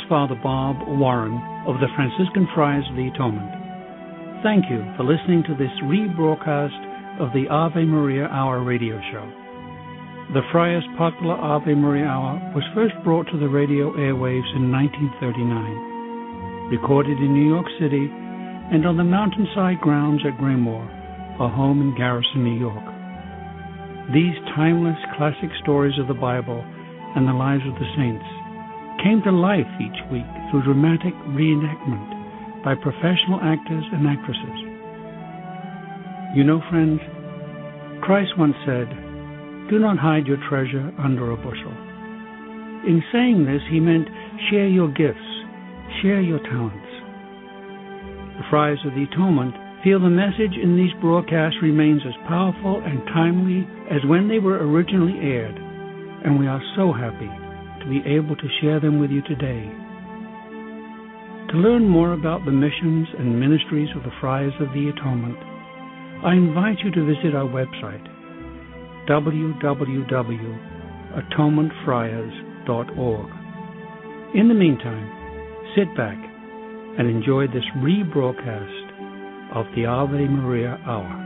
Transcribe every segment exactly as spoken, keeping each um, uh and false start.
Father Bob Warren of the Franciscan Friars of the Atonement. Thank you for listening to this rebroadcast of the Ave Maria Hour radio show. The Friars' popular Ave Maria Hour was first brought to the radio airwaves in nineteen thirty-nine, recorded in New York City and on the mountainside grounds at Graymoor, a home in Garrison, New York. These timeless classic stories of the Bible and the lives of the saints came to life each week through dramatic reenactment by professional actors and actresses. You know, friends, Christ once said, "Do not hide your treasure under a bushel." In saying this, he meant share your gifts, share your talents. The Friars of the Atonement feel the message in these broadcasts remains as powerful and timely as when they were originally aired, and we are so happy to be able to share them with you today. To learn more about the missions and ministries of the Friars of the Atonement, I invite you to visit our website, w w w dot atonement friars dot org. In the meantime, sit back and enjoy this rebroadcast of the Ave Maria Hour.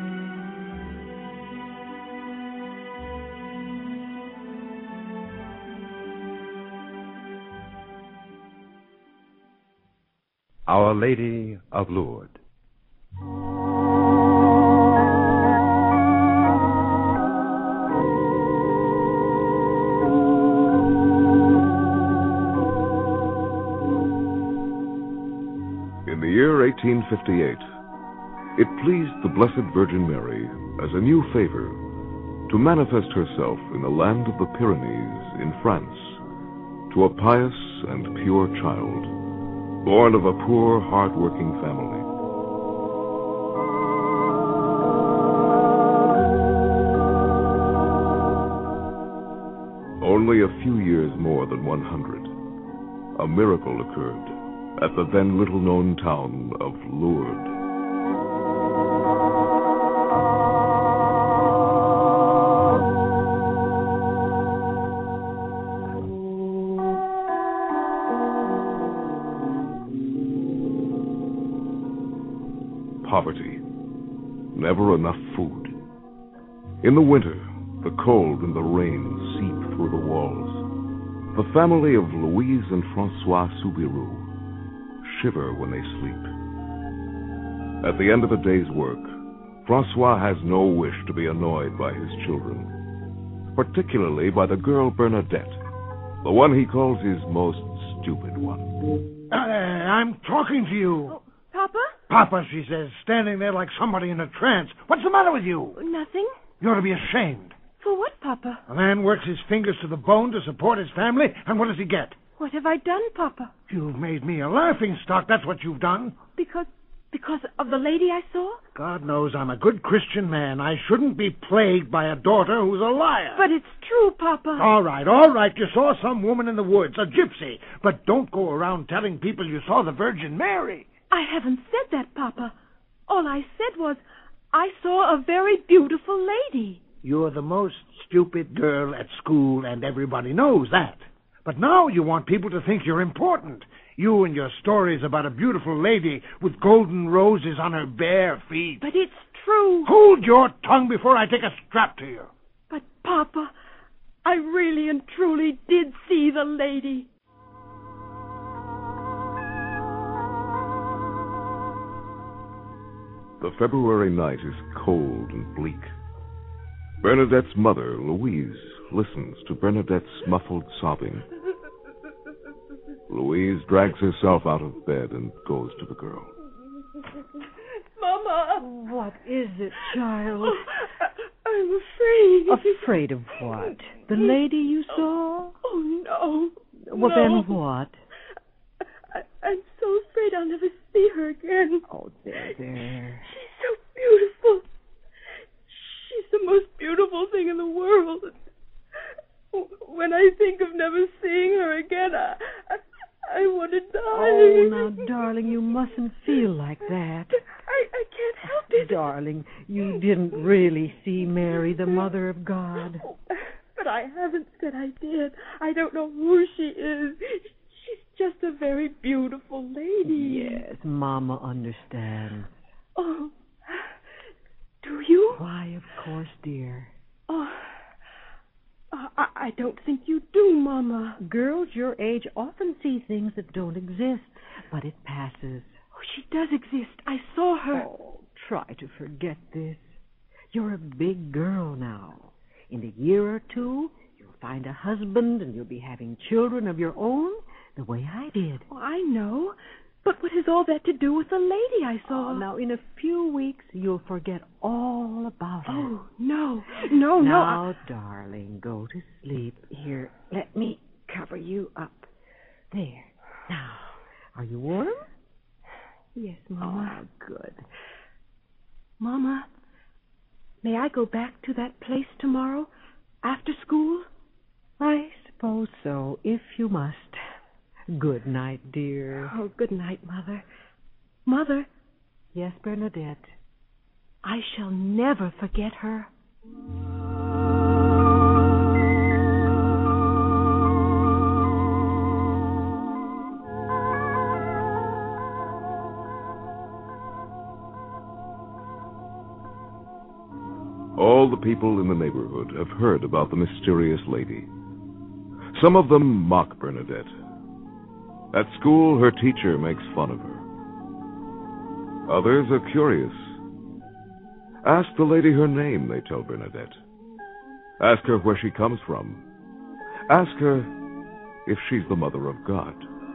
Our Lady of Lourdes. In the year eighteen fifty-eight, it pleased the Blessed Virgin Mary, as a new favor, to manifest herself in the land of the Pyrenees in France to a pious and pure child, born of a poor, hard-working family. Only a few years more than one hundred, a miracle occurred at the then little-known town of Lourdes. Poverty. Never enough food. In the winter, the cold and the rain seep through the walls. The family of Louise and Francois Soubirous shiver when they sleep. At the end of a day's work, Francois has no wish to be annoyed by his children, particularly by the girl Bernadette, the one he calls his most stupid one. Uh, I'm talking to you. Oh, Papa? Papa, she says, standing there like somebody in a trance. What's the matter with you? Nothing. You ought to be ashamed. For what, Papa? A man works his fingers to the bone to support his family, and what does he get? What have I done, Papa? You've made me a laughing stock, that's what you've done. Because... because of the lady I saw? God knows I'm a good Christian man. I shouldn't be plagued by a daughter who's a liar. But it's true, Papa. All right, all right, you saw some woman in the woods, a gypsy. But don't go around telling people you saw the Virgin Mary. I haven't said that, Papa. All I said was, I saw a very beautiful lady. You're the most stupid girl at school, and everybody knows that. But now you want people to think you're important. You and your stories about a beautiful lady with golden roses on her bare feet. But it's true. Hold your tongue before I take a strap to you. But, Papa, I really and truly did see the lady. The February night is cold and bleak. Bernadette's mother, Louise, listens to Bernadette's muffled sobbing. Louise drags herself out of bed and goes to the girl. Mama! What is it, child? Oh, I'm afraid. Afraid of what? The lady you saw? Oh, no. Well, no. then what? I, I'm so afraid I'll never see her again. Oh, there, there. She's so beautiful. She's the most beautiful thing in the world. When I think of never seeing her again, I, I, I want to die. Oh, now, darling, you mustn't feel like that. I, I can't help it. Darling, you didn't really see Mary, the Mother of God. Oh, but I haven't said I did. I don't know who she is. She's just a very beautiful lady. Yes, Mama understands. Oh, do you? Why, of course, dear. Oh, I, I don't think you do, Mama. Girls your age often see things that don't exist, but it passes. Oh, she does exist. I saw her. Oh, try to forget this. You're a big girl now. In a year or two, you'll find a husband and you'll be having children of your own, the way I did. Oh, I know. But what has all that to do with the lady I saw? Oh, now, in a few weeks, you'll forget all about her. Oh, no. No, now, no. Now, I... darling, go to sleep. Here, let me cover you up. There. Now, are you warm? Yes, Mama. Oh, good. Mama, may I go back to that place tomorrow, after school? I suppose so, if you must. Good night, dear. Oh, good night, Mother. Mother. Yes, Bernadette. I shall never forget her. All the people in the neighborhood have heard about the mysterious lady. Some of them mock Bernadette. At school, her teacher makes fun of her. Others are curious. Ask the lady her name, they tell Bernadette. Ask her where she comes from. Ask her if she's the Mother of God.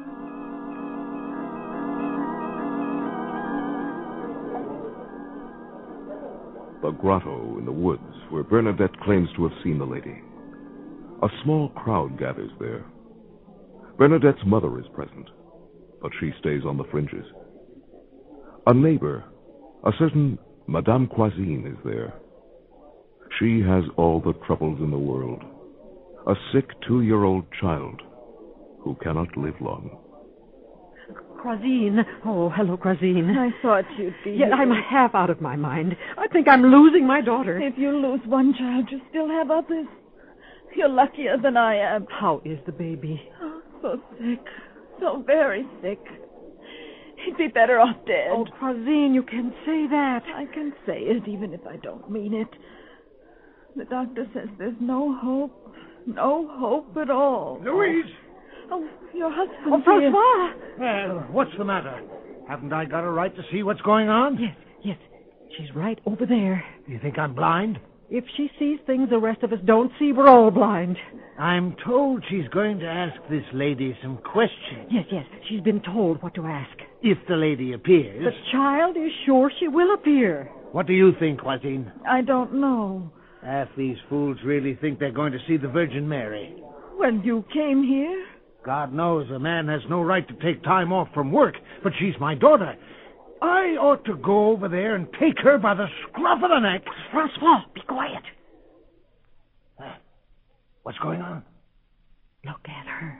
The grotto in the woods where Bernadette claims to have seen the lady. A small crowd gathers there. Bernadette's mother is present, but she stays on the fringes. A neighbor, a certain Madame Croisine, is there. She has all the troubles in the world. A sick two-year-old child who cannot live long. Croisine. Oh, hello, Croisine. I thought you'd be Yeah, here. I'm half out of my mind. I think I'm losing my daughter. If you lose one child, you still have others. You're luckier than I am. How is the baby? Oh, so sick. So very sick. He'd be better off dead. Oh, Croisine, you can say that. I can say it even if I don't mean it. The doctor says there's no hope. No hope at all. Louise! Oh, your husband. Oh, Francois! Well, what's the matter? Haven't I got a right to see what's going on? Yes, yes. She's right over there. Do you think I'm blind? If she sees things the rest of us don't see, we're all blind. I'm told she's going to ask this lady some questions. Yes, yes. She's been told what to ask. If the lady appears. The child is sure she will appear. What do you think, Joaquin? I don't know. Half these fools really think they're going to see the Virgin Mary. When you came here? God knows a man has no right to take time off from work, but she's my daughter. I ought to go over there and take her by the scruff of the neck. Francois, be quiet. Uh, what's going on? Look at her.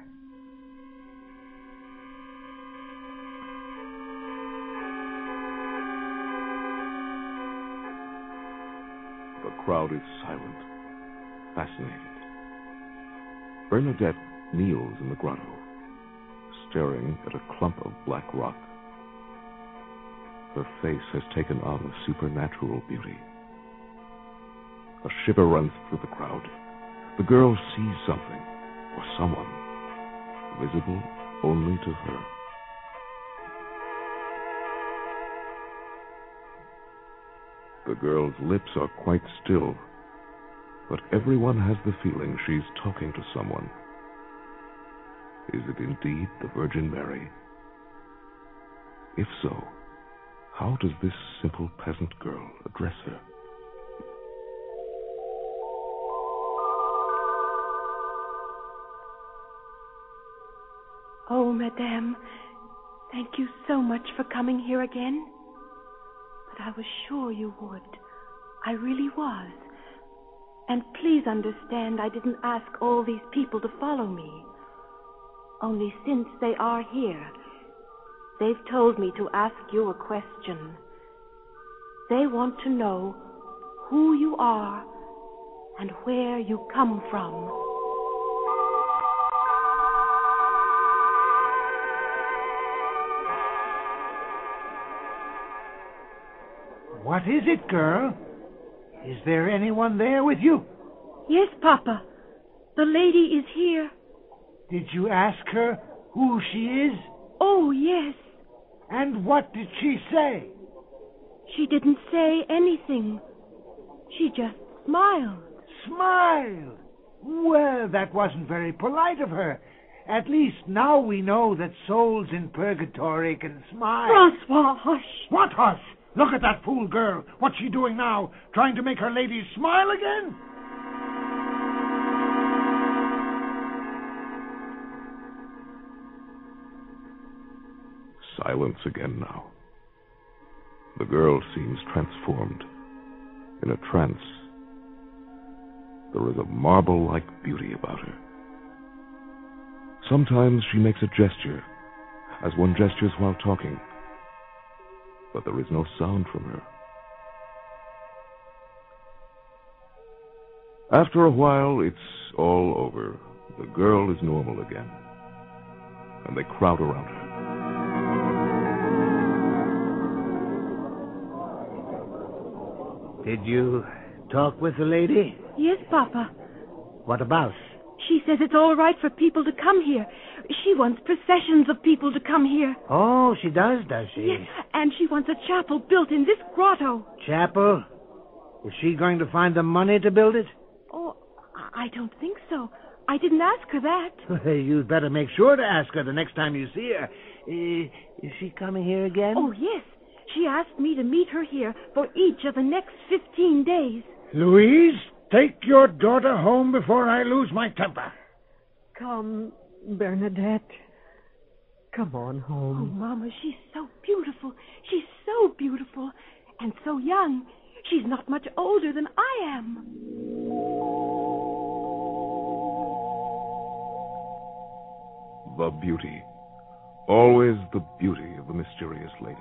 The crowd is silent, fascinated. Bernadette kneels in the grotto, staring at a clump of black rock. Her face has taken on a supernatural beauty. A shiver runs through the crowd. The girl sees something, or someone, visible only to her. The girl's lips are quite still, but everyone has the feeling she's talking to someone. Is it indeed the Virgin Mary? If so, how does this simple peasant girl address her? Oh, Madame, thank you so much for coming here again. But I was sure you would. I really was. And please understand I didn't ask all these people to follow me. Only since they are here, they've told me to ask you a question. They want to know who you are and where you come from. What is it, girl? Is there anyone there with you? Yes, Papa. The lady is here. Did you ask her who she is? Oh, yes. And what did she say? She didn't say anything. She just smiled. Smiled? Well, that wasn't very polite of her. At least now we know that souls in purgatory can smile. Francois, hush. What hush? Look at that fool girl. What's she doing now? Trying to make her ladies smile again? Silence again now. The girl seems transformed, in a trance. There is a marble-like beauty about her. Sometimes she makes a gesture, as one gestures while talking, but there is no sound from her. After a while, it's all over. The girl is normal again, and they crowd around her. Did you talk with the lady? Yes, Papa. What about? She says it's all right for people to come here. She wants processions of people to come here. Oh, she does, does she? Yes, and she wants a chapel built in this grotto. Chapel? Is she going to find the money to build it? Oh, I don't think so. I didn't ask her that. You'd better make sure to ask her the next time you see her. Uh, is she coming here again? Oh, yes. She asked me to meet her here for each of the next fifteen days. Louise, take your daughter home before I lose my temper. Come, Bernadette. Come on home. Oh, Mama, she's so beautiful. She's so beautiful. And so young. She's not much older than I am. The beauty. Always the beauty of the mysterious lady.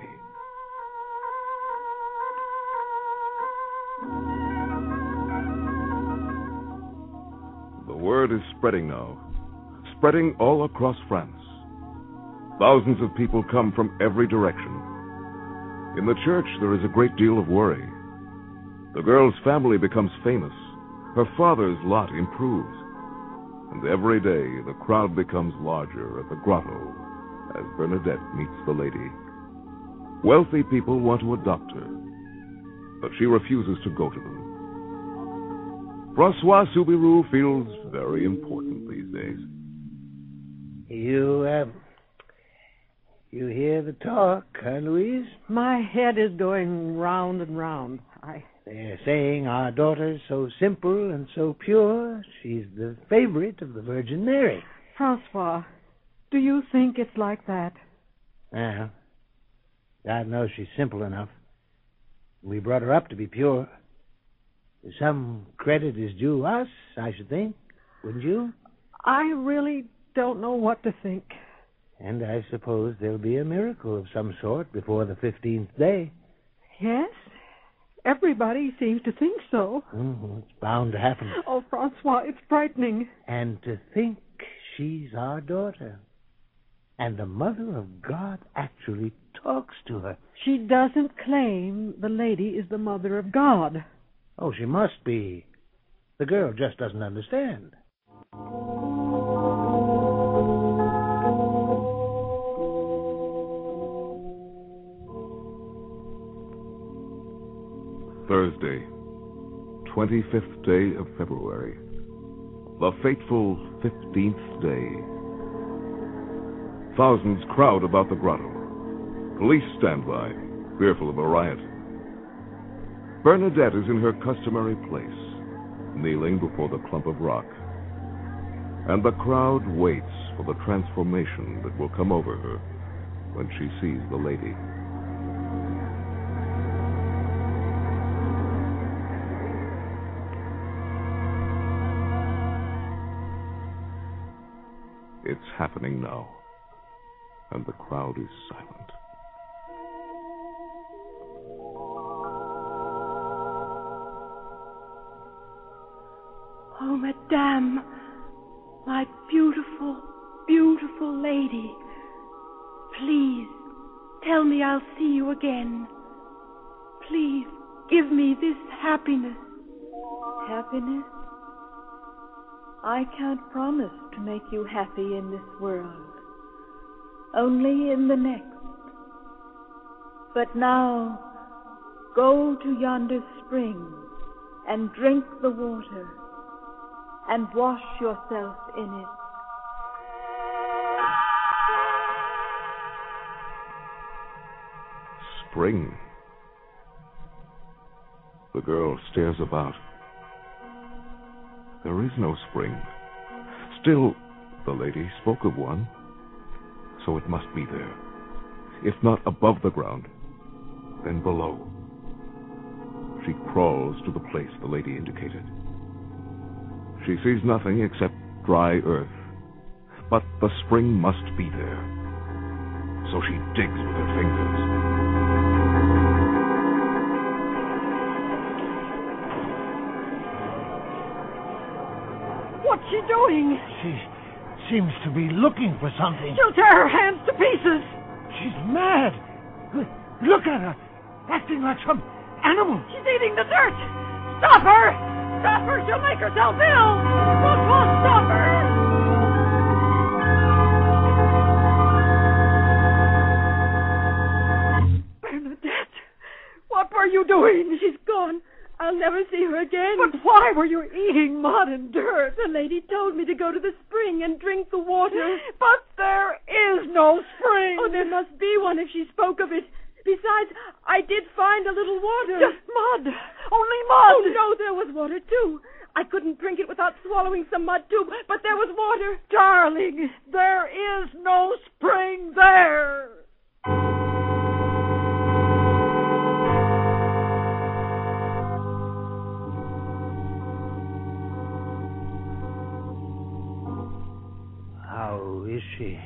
The word is spreading now. Spreading all across France. Thousands of people come from every direction. In the church, there is a great deal of worry. The girl's family becomes famous. Her father's lot improves. And every day, the crowd becomes larger at the grotto as Bernadette meets the lady. Wealthy people want to adopt her, but she refuses to go to them. Francois Soubirous feels very important these days. You, uh, you hear the talk, huh, Louise? My head is going round and round. I... They're saying our daughter's so simple and so pure, she's the favorite of the Virgin Mary. Francois, do you think it's like that? Well, God knows she's simple enough. We brought her up to be pure. Some credit is due us, I should think. Wouldn't you? I really don't know what to think. And I suppose there'll be a miracle of some sort before the fifteenth day. Yes? Everybody seems to think so. Mm-hmm. It's bound to happen. Oh, Francois, it's frightening. And to think she's our daughter. And the Mother of God actually talks to her. She doesn't claim the lady is the Mother of God. Oh, she must be. The girl just doesn't understand. Thursday, twenty-fifth day of February. The fateful fifteenth day. Thousands crowd about the grotto. Police stand by, fearful of a riot. Bernadette is in her customary place, kneeling before the clump of rock. And the crowd waits for the transformation that will come over her when she sees the lady. It's happening now, and the crowd is silent. Oh, Madame, my beautiful, beautiful lady. Please, tell me I'll see you again. Please, give me this happiness. Happiness? I can't promise to make you happy in this world. Only in the next. But now, go to yonder spring and drink the water and wash yourself in it. Spring. The girl stares about. There is no spring. Still, the lady spoke of one, so it must be there. If not above the ground, then below. She crawls to the place the lady indicated. She sees nothing except dry earth, but the spring must be there. So she digs with her fingers. What's she doing? She seems to be looking for something. She'll tear her hands to pieces. She's mad. Look at her, acting like some animal. She's eating the dirt. Stop her! Stop her! She'll make herself ill. Francois, stop her! Bernadette, what were you doing? She's gone. I'll never see her again. But why were you eating mud and dirt? The lady told me to go to the spring and drink the water. But there is no spring. Oh, there must be one if she spoke of it. Besides, I did find a little water. Just mud. Only mud. Oh, no, there was water, too. I couldn't drink it without swallowing some mud, too, but there was water. Darling, there is no spring there. How is she?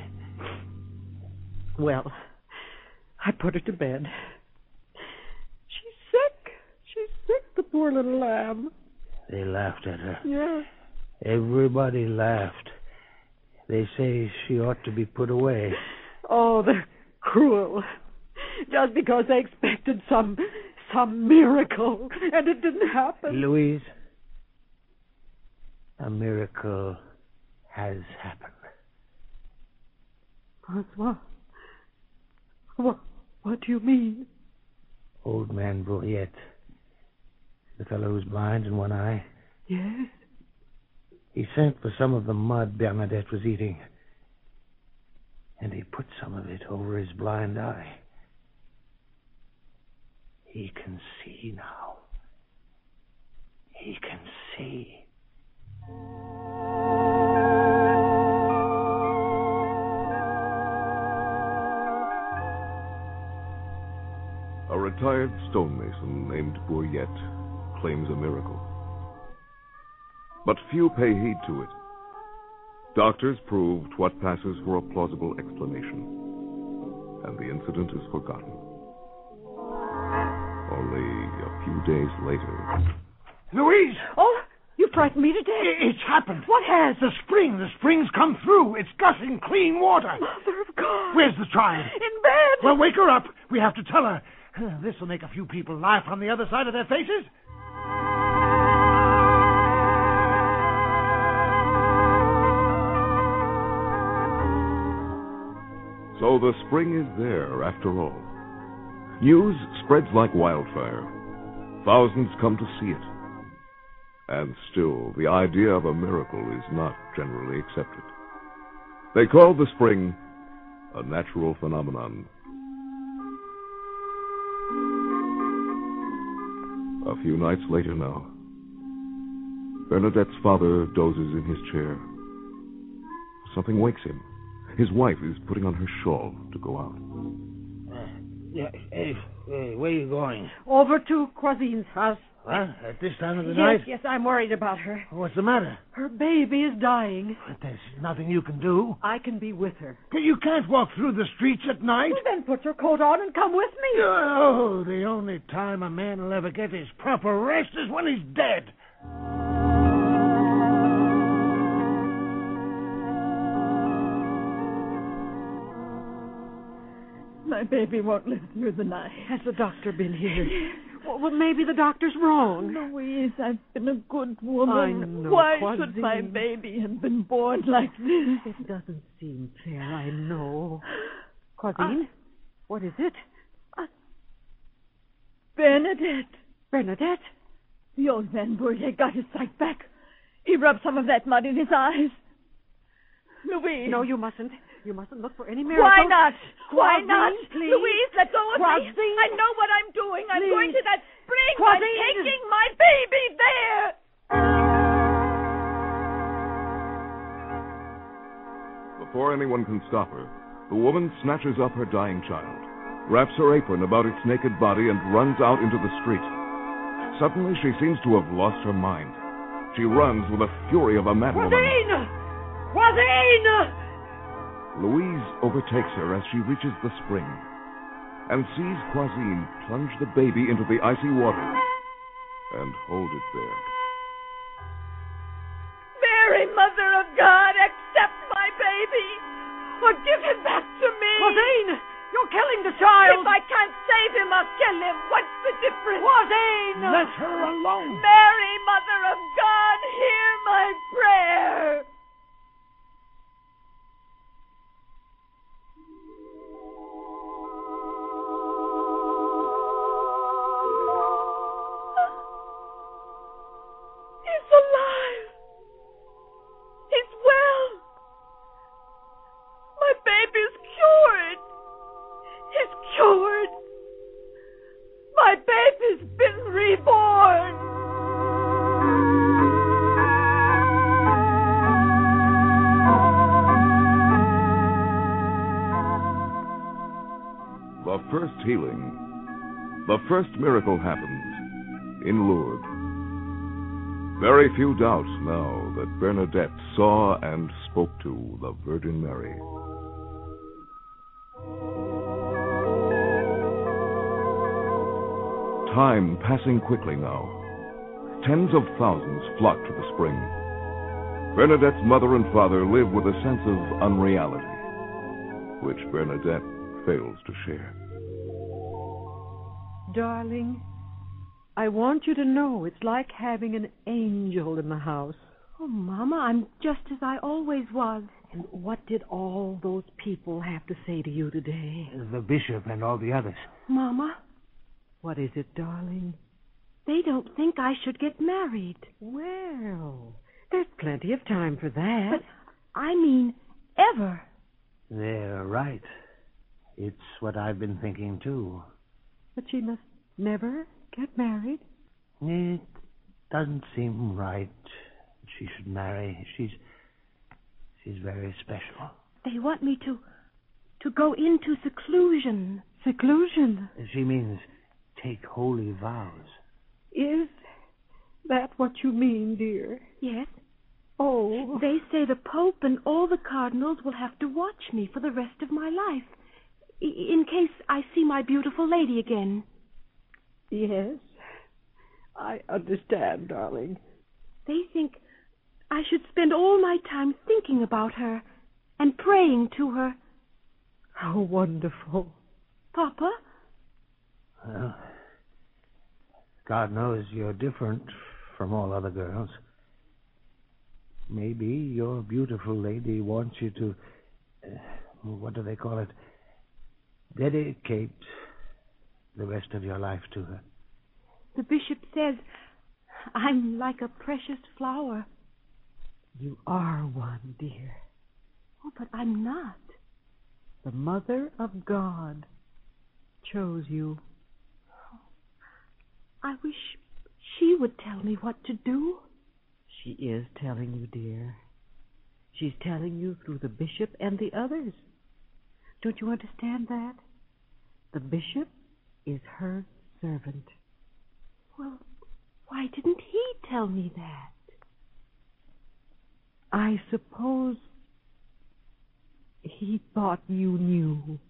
Well, I put her to bed. She's sick. She's sick, the poor little lamb. They laughed at her. Yeah. Everybody laughed. They say she ought to be put away. Oh, they're cruel. Just because they expected some some miracle, and it didn't happen. Louise, a miracle has happened. Francois, what, what do you mean? Old man Bourriette, the fellow who's blind in one eye. Yes? He sent for some of the mud Bernadette was eating, and he put some of it over his blind eye. He can see now. He can see. A retired stonemason named Bourriette claims a miracle. But few pay heed to it. Doctors proved what passes for a plausible explanation, and the incident is forgotten. Only a few days later... Louise! Oh, you frightened me to death. It's happened. What has? The spring. The spring's come through. It's gushing clean water. Mother of God. Where's the child? In bed. Well, wake her up. We have to tell her. This will make a few people laugh on the other side of their faces. So the spring is there, after all. News spreads like wildfire. Thousands come to see it. And still, the idea of a miracle is not generally accepted. They call the spring a natural phenomenon. A few nights later now, Bernadette's father dozes in his chair. Something wakes him. His wife is putting on her shawl to go out. Uh, yeah, hey, hey, where are you going? Over to Croisine's house. What? At this time of the yes, night? Yes, I'm worried about her. What's the matter? Her baby is dying. But there's nothing you can do. I can be with her. But you can't walk through the streets at night. Well, then put your coat on and come with me. Oh, the only time a man will ever get his proper rest is when he's dead. My baby won't live through the night. Has the doctor been here? Well, maybe the doctor's wrong. Louise, I've been a good woman. I know, Why Claudine. should my baby have been born like this? It doesn't seem fair, I know. Claudine, uh, what is it? Uh, Bernadette. Bernadette? The old man Bourget got his sight back. He rubbed some of that mud in his eyes. Louise. No, you mustn't. You mustn't look for any miracles. Why not? Why Claudine, not? Please. Louise, let go of Claudine. me. I know what I'm doing. I'm Please. going to that spring. Claudine. I'm taking my baby there. Before anyone can stop her, the woman snatches up her dying child, wraps her apron about its naked body, and runs out into the street. Suddenly, she seems to have lost her mind. She runs with the fury of a madwoman. Claudine! Claudine! Louise overtakes her as she reaches the spring and sees Claudine plunge the baby into the icy water and hold it there. Mary, Mother of God, accept my baby or give him back to me. Claudine! You're killing the child! If I can't save him, I'll kill him. What's the difference? Claudine! Let her alone. Mary, Mother of God, hear my prayer. He's alive. He's well. My baby's cured. He's cured. My baby's been reborn. The first healing, the first miracle happens in Lourdes. Very few doubt now that Bernadette saw and spoke to the Virgin Mary. Time passing quickly now. Tens of thousands flock to the spring. Bernadette's mother and father live with a sense of unreality, which Bernadette fails to share. Darling, I want you to know it's like having an angel in the house. Oh, Mama, I'm just as I always was. And what did all those people have to say to you today? The bishop and all the others. Mama, What is it, darling? they don't think I should get married. Well, there's plenty of time for that. But I mean, ever. They're right. It's what I've been thinking, too. But she must never get married. It doesn't seem right she should marry. She's she's very special. They want me to to go into seclusion. Seclusion? She means take holy vows. Is that what you mean, dear? Yes. Oh. They say the Pope and all the cardinals will have to watch me for the rest of my life, I- in case I see my beautiful lady again. Yes. I understand, darling. They think I should spend all my time thinking about her and praying to her. How wonderful. Papa? Well, God knows you're different from all other girls. Maybe your beautiful lady wants you to, uh, what do they call it, dedicate the rest of your life to her. The bishop says I'm like a precious flower. You are one, dear. Oh, but I'm not. The Mother of God chose you. I wish she would tell me what to do. She is telling you, dear. She's telling you through the bishop and the others. Don't you understand that? The bishop is her servant. Well, why didn't he tell me that? I suppose he thought you knew.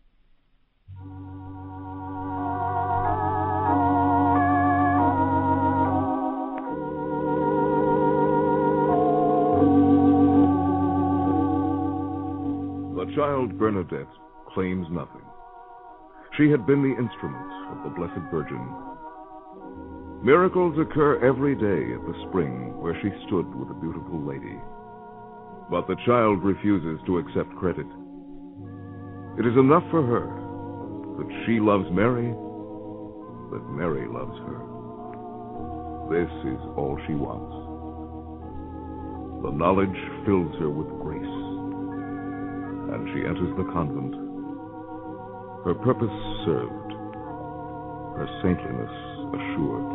The child Bernadette claims nothing. She had been the instrument of the Blessed Virgin, Miracles occur every day at the spring where she stood with a beautiful lady. But the child refuses to accept credit. It is enough for her that she loves Mary, that Mary loves her. This is all she wants. The knowledge fills her with grace, and she enters the convent. Her purpose served, her saintliness assured.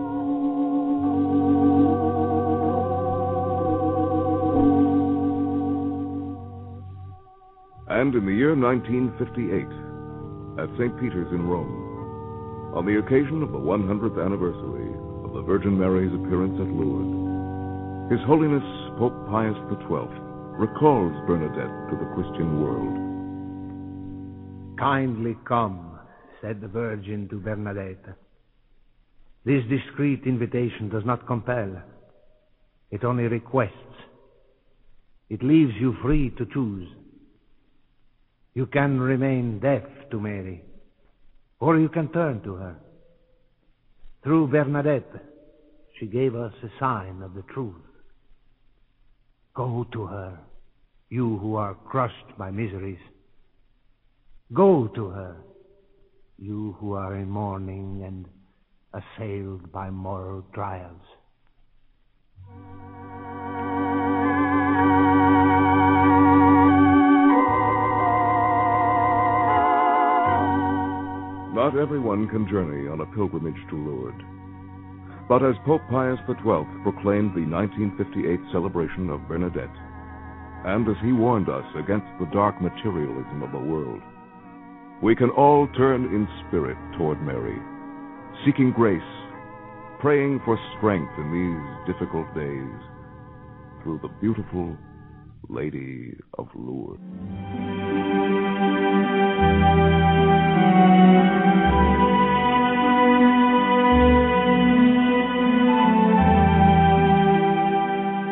And in the year nineteen fifty-eight, at Saint Peter's in Rome, on the occasion of the one hundredth anniversary of the Virgin Mary's appearance at Lourdes, His Holiness Pope Pius the twelfth recalls Bernadette to the Christian world. Kindly come, said the Virgin to Bernadette. This discreet invitation does not compel. It only requests. It leaves you free to choose. You can remain deaf to Mary, or you can turn to her. Through Bernadette, she gave us a sign of the truth. Go to her, you who are crushed by miseries. Go to her, you who are in mourning and assailed by moral trials. Not everyone can journey on a pilgrimage to Lourdes. But as Pope Pius the twelfth proclaimed the nineteen fifty-eight celebration of Bernadette, and as he warned us against the dark materialism of the world, we can all turn in spirit toward Mary, seeking grace, praying for strength in these difficult days, through the beautiful Lady of Lourdes.